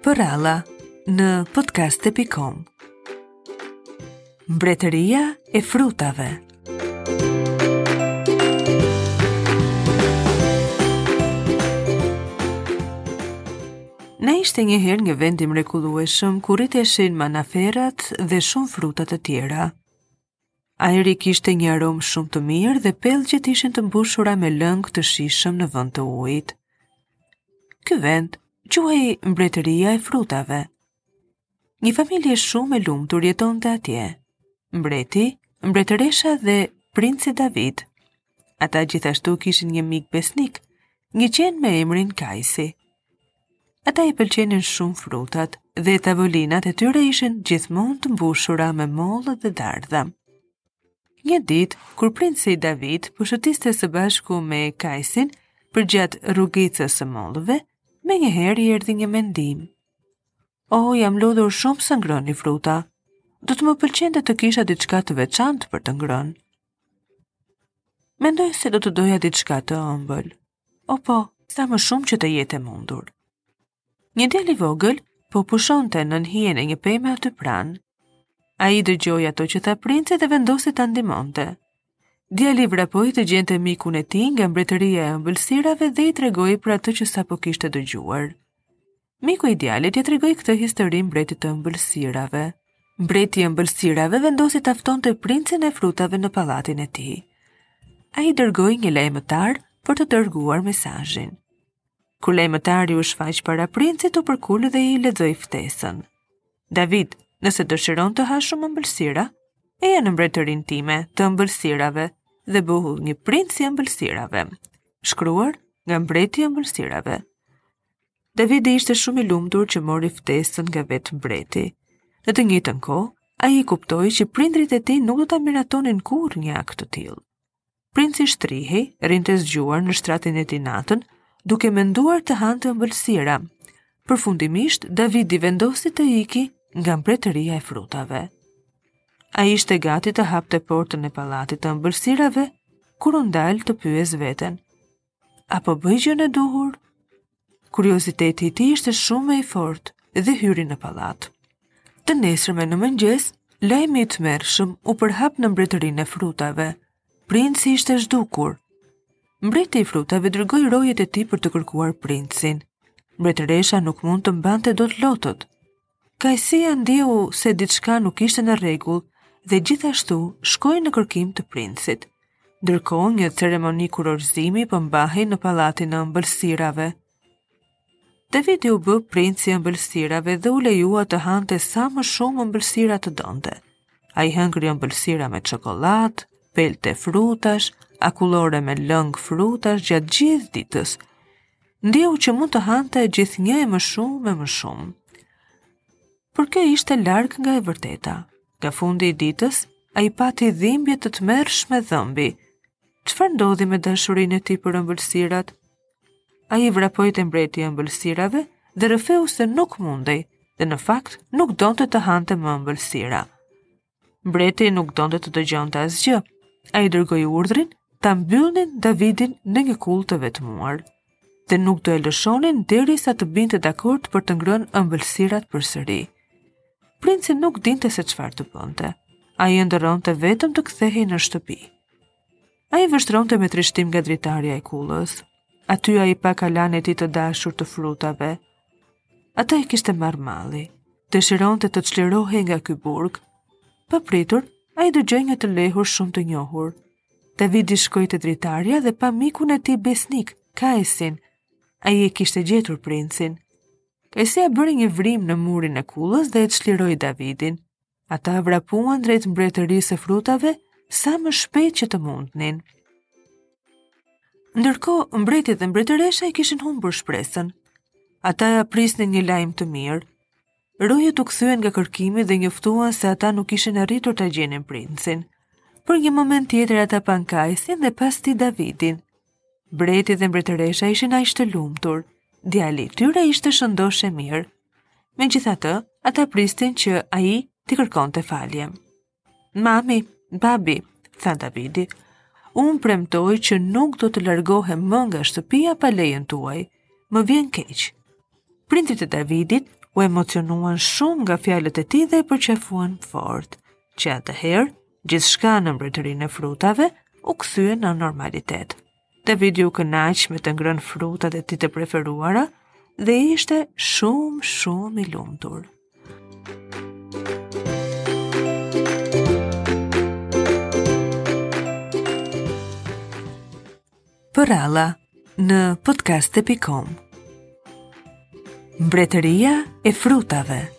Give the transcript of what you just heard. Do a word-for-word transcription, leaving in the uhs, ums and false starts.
për ralla në podcast dot com. Mbretëria e frutave. Na ishte njëherë një vend i mrekullueshëm ku rriteshin manaferat dhe shumë fruta të tjera. Ajri kishte një aromë shumë të mirë dhe pellgjet ishin të mbushura me lëng të shishëm në vend të ujit. Ky vend quhej Mbretëria e frutave. Një familje shumë e lumtur jetonte atje. Mbreti, mbretëresha dhe princi David. Ata gjithashtu kishin një mik besnik, një qen me emrin Kajsi. Ata i pëlqenin shumë frutat dhe tavolinat e tyre ishin gjithmonë të mbushura me mollë dhe dardha. Një ditë, kur princi David po shëtiste së bashku me Kajsin përgjatë rrugicës së mollëve, me njëherë i erdhi një mendim. O, jam lodhur shumë së ngroni fruta. Do të më pëlqente të kisha diçka të veçantë për të ngrënë. Mendoj se do të doja diçka të ëmbël. O po, sa më shumë që të jetë e mundur. Një djalë i vogël po pushonte nën hijen e një peme aty pranë. Ai dëgjoi ato që tha princi dhe vendosi ta ndihmonte. Djali vrapoi të gjente mikun e tij nga mbretëria e ëmbëlsirave dhe i tregoi për atë që sapo kishte dëgjuar. Miku i djalit i tregoi këtë histori mbretit të ëmbëlsirave. Mbreti i ëmbëlsirave vendosi ta ftonte princin e frutave në pallatin e tij. Ai dërgoi një lajmëtar për të dërguar mesazhin. Kur lajmëtari u shfaq para princit, u përkul dhe i lexoi ftesën. David, nëse dëshiron të hash shumë ëmbëlsira, eja në mbretërinë time të ëmbëlsirave dhe bëhu një princ i ëmbëlsirave. Shkruar nga mbreti i ëmbëlsirave. Davidi ishte shumë i lumtur që mori ftesën nga vetë mbreti. Në të njëjtën kohë, ai i kuptoi që prindrit e tij nuk do ta miratonin kurrë një akt të tillë. Princi shtrihej, rinte zgjuar në shtratin e tij natën, duke menduar të hante ëmbëlsira. Përfundimisht, Davidi vendosi të iki nga mbretëria e frutave. Ai ishte gati të hapte portën e pallatit të ëmbëlsirave, kur u ndal të pyes veten: apo bëj gjën e duhur? Kurioziteti i tij ishte shumë i fortë dhe hyri në pallat. Të nesërmen në mëngjes, lajmi i tmerrshëm u përhap në mbretërinë e frutave. Princi ishte zhdukur. Mbreti i frutave dërgoi rojet e tij për të kërkuar princin. Mbretëresha nuk mund të mbante dot lotët. Kajsia ndjeu se diçka nuk ishte në rregull dhe gjithashtu shkoi në kërkim të princit. Ndërkohë, një ceremoni kurorëzimi po mbahej në pallatin e ëmbëlsirave. Davidi u bë princi i ëmbëlsirave dhe u lejua të hante sa më shumë ëmbëlsira të donte. Ai hëngri ëmbëlsira me çokoladë, pelte frutash, akullore me lëng frutash gjatë gjithë ditës. Ndjeu që mund të hante gjithnjë e më shumë e më shumë. Por kjo ishte larg nga e vërteta. Nga fundi i ditës, ai pati dhimbje të tmerrshme dhëmbi. Çfarë ndodhi me dashurinë e tij për ëmbëlsirat? Ai vrapoi te mbreti i ëmbëlsirave dhe rrëfeu se nuk mundej, dhe në fakt nuk donte të hante më ëmbëlsira. Mbreti nuk donte të dëgjonte asgjë. Ai dërgoi urdhrin ta mbyllnin Davidin në një kull të vetmuar dhe nuk do e lëshonin derisa të binte dakord për të ngrënë ëmbëlsirat përsëri. Princi nuk dinte se çfarë të bënte. Ai ëndërronte vetëm të kthehej në shtëpi. Ai vështronte me trishtim nga dritarja e kullës. Aty ai pa kalan e tij të dashur të frutave. Ata e kishte marrë malli. Dëshironte të çlirohej nga ky burg. Pa pritur, ai dëgjoi një të lehur shumë të njohur. Davidi shkoi te dritarja dhe pa mikun e tij besnik, Kajsin. Ai e kishte gjetur princin. Kajsia bëri një vrim në murin e kullës dhe e çliroi Davidin. Ata vrapuan drejt mbretërisë së frutave sa më shpejt që të mundnin. Ndërkohë, mbreti dhe mbretëresha i kishin humbur shpresën. Ata prisnin një lajm të mirë. Rojet u kthyen nga kërkimi dhe njoftuan se ata nuk ishin arritur ta gjenin princin. Për një moment tjetër ata pan Kajsin dhe pastaj Davidin. Mbreti dhe mbretëresha ishin aq të lumtur. Djali i tyre ishte shëndosh e mirë. Megjithatë, ata pristin që ai t'i kërkonte falje. Mami, babi, tha Davidi, unë premtoj që nuk do të largohem më nga shtëpia pa lejen tuaj. Më vjen keq. Prindrit e Davidit u emocionuan shumë nga fjalët e tij dhe e përqefuan fort, që atëherë gjithçka në mbretërinë e frutave u kthye në normalitet. Davidi u kënaq me të ngrënë frutat e tij të preferuara dhe ishte shumë, shumë i lumtur. Përralla në podcast dot com. Mbretëria e frutave.